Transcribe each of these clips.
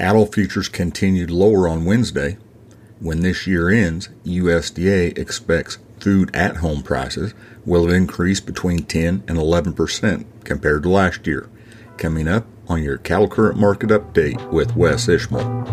Cattle futures continued lower on Wednesday. When this year ends, USDA expects food at home prices will have increased between 10 and 11% compared to last year. Coming up on your Cattle Current Market Update with Wes Ishmael.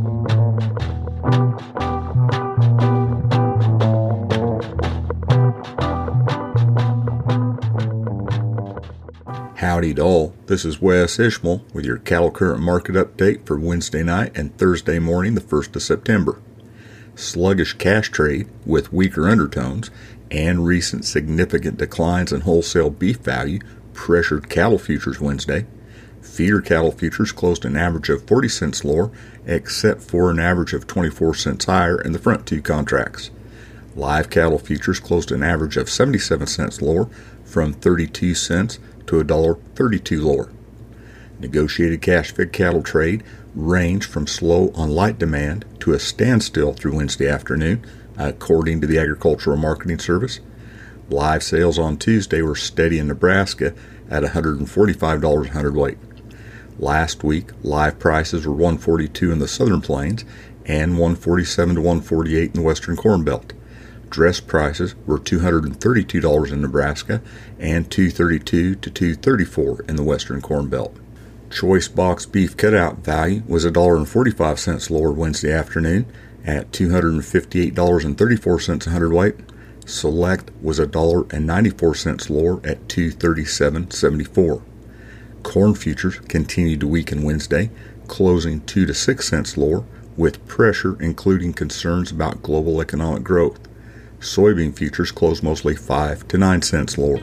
Howdy to all, this is Wes Ishmael with your Cattle Current Market Update for Wednesday night and Thursday morning, the 1st of September. Sluggish cash trade with weaker undertones and recent significant declines in wholesale beef value pressured cattle futures Wednesday. Feeder cattle futures closed an average of 40 cents lower, except for an average of 24 cents higher in the front two contracts. Live cattle futures closed an average of 77 cents lower, from 32 cents to $1.32 lower. Negotiated cash fed cattle trade ranged from slow on light demand to a standstill through Wednesday afternoon, according to the Agricultural Marketing Service. Live sales on Tuesday were steady in Nebraska at $145 a hundredweight. Last week, live prices were $142 in the Southern Plains and $147 to $148 in the Western Corn Belt. Dress prices were $232 in Nebraska and $232 to $234 in the Western Corn Belt. Choice box beef cutout value was $1.45 lower Wednesday afternoon at $258.34 a hundredweight. Select was $1.94 lower at $237.74. Corn futures continued to weaken Wednesday, closing 2 to 6 cents lower, with pressure including concerns about global economic growth. Soybean futures closed mostly 5 to 9 cents lower.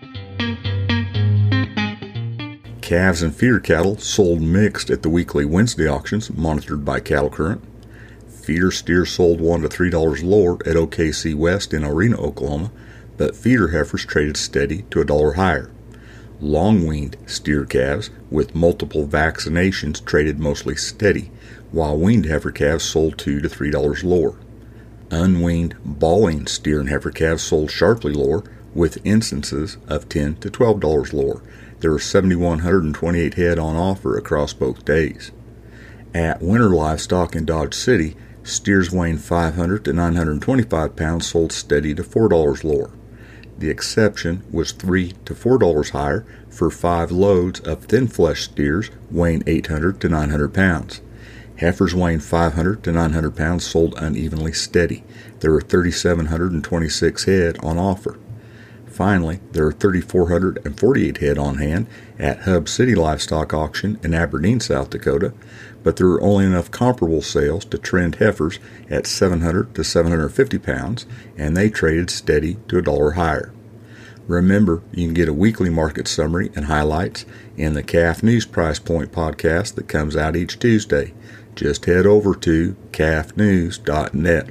Calves and feeder cattle sold mixed at the weekly Wednesday auctions monitored by Cattle Current. Feeder steers sold $1 to $3 lower at OKC West in Arena, Oklahoma, but feeder heifers traded steady to $1 higher. Long-weaned steer calves with multiple vaccinations traded mostly steady, while weaned heifer calves sold $2 to $3 lower. Unweaned balling steer and heifer calves sold sharply lower, with instances of $10 to $12 lower. There were 7,128 head on offer across both days. At Winter Livestock in Dodge City, steers weighing 500 to 925 pounds sold steady to $4 lower. The exception was $3 to $4 higher for 5 loads of thin flesh steers weighing 800 to 900 pounds. Heifers weighing 500 to 900 pounds sold unevenly steady. There were 3,726 head on offer. Finally, there are 3,448 head on hand at Hub City Livestock Auction in Aberdeen, South Dakota, but there were only enough comparable sales to trend heifers at 700 to 750 pounds, and they traded steady to $1 higher. Remember, you can get a weekly market summary and highlights in the Calf News Price Point podcast that comes out each Tuesday. Just head over to calfnews.net.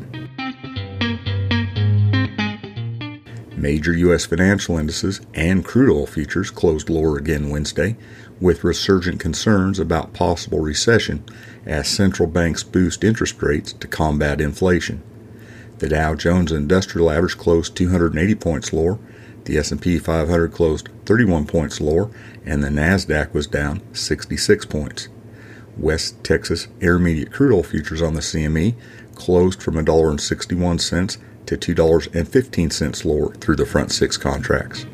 Major U.S. financial indices and crude oil futures closed lower again Wednesday, with resurgent concerns about possible recession as central banks boost interest rates to combat inflation. The Dow Jones Industrial Average closed 280 points lower, the S&P 500 closed 31 points lower, and the NASDAQ was down 66 points. West Texas Intermediate crude oil futures on the CME closed from $1.61 to $2.15 lower through the front 6 contracts.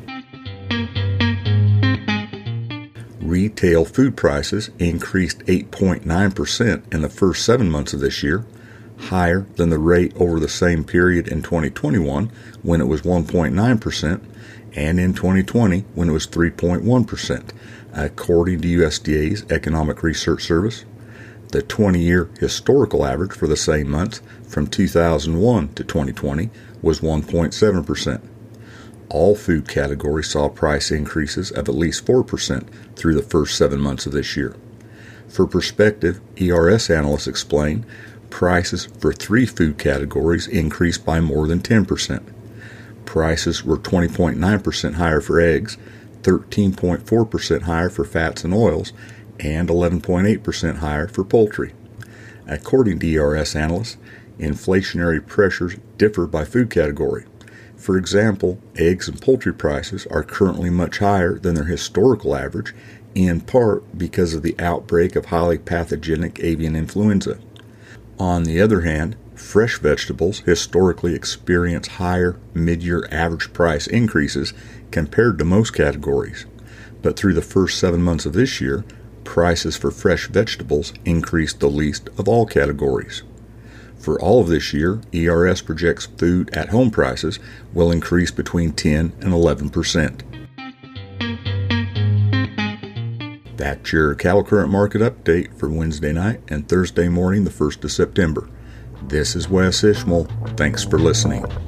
Retail food prices increased 8.9% in the first 7 months of this year, higher than the rate over the same period in 2021 when it was 1.9%, and in 2020 when it was 3.1%, according to USDA's Economic Research Service. The 20-year historical average for the same months from 2001 to 2020 was 1.7%. All food categories saw price increases of at least 4% through the first 7 months of this year. For perspective, ERS analysts explain prices for 3 food categories increased by more than 10%. Prices were 20.9% higher for eggs, 13.4% higher for fats and oils, and 11.8% higher for poultry. According to ERS analysts, inflationary pressures differ by food category. For example, eggs and poultry prices are currently much higher than their historical average, in part because of the outbreak of highly pathogenic avian influenza. On the other hand, fresh vegetables historically experience higher mid-year average price increases compared to most categories. But through the first 7 months of this year, prices for fresh vegetables increased the least of all categories. For all of this year, ERS projects food at home prices will increase between 10 and 11%. That's your Cattle Current Market Update for Wednesday night and Thursday morning, the 1st of September. This is Wes Ishmael. Thanks for listening.